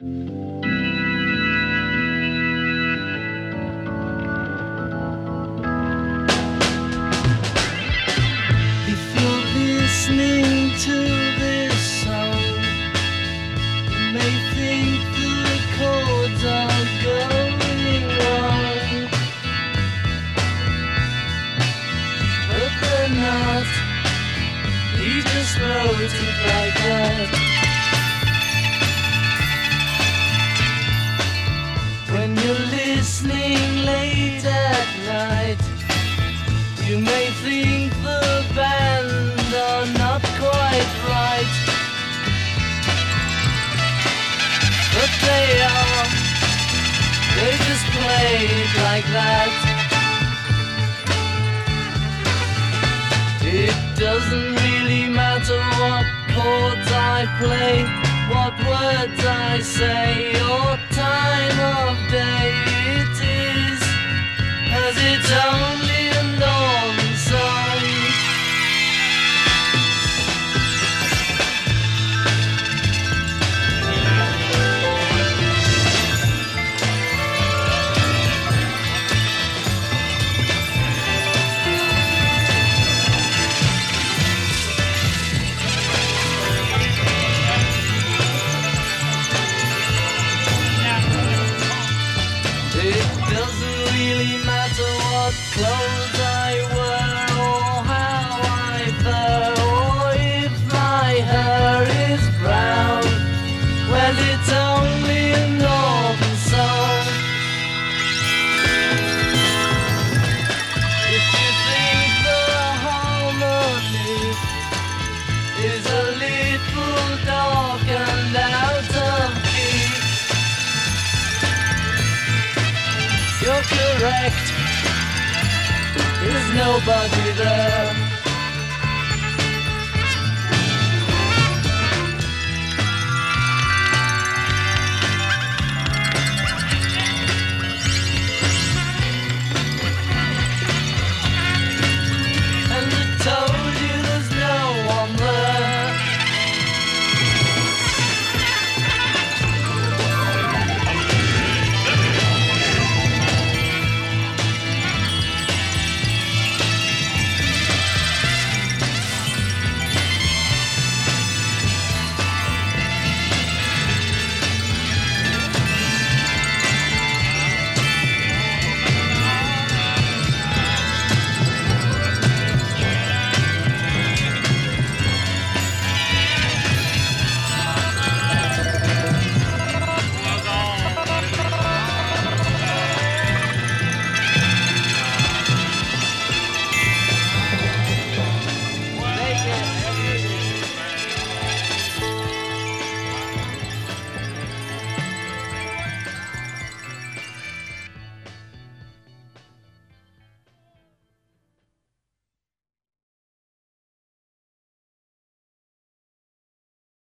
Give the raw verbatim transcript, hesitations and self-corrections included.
If you're listening to this song, you may think the chords are going wrong, but they're not. He just wrote it like that. When you're listening late at night, you may think the band are not quite right, but they are. They just play it like that. It doesn't really matter what chords I play, what words I say, or time of day it is, as it's only a normal song. Clothes I wear, or how I fur, or if my hair is brown. Well, it's only a normal song. If you think the harmony is a little dark and out of key, you're correct. There's nobody there.